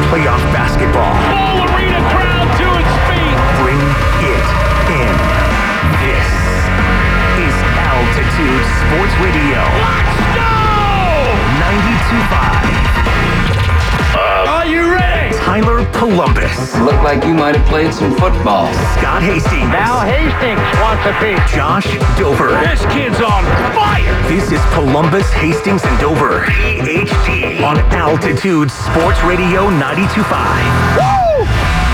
playoff basketball. Full arena crowd to its feet. Bring it in. This is Altitude Sports Radio. Let's go! 92.5. Are you ready? Tyler Columbus. Looked like you might have played some football. Scott Hastings. Now Hastings wants a piece. Josh Dover. This kid's on fire. This is Columbus, Hastings, and Dover. PhD on Altitude Sports Radio 92.5.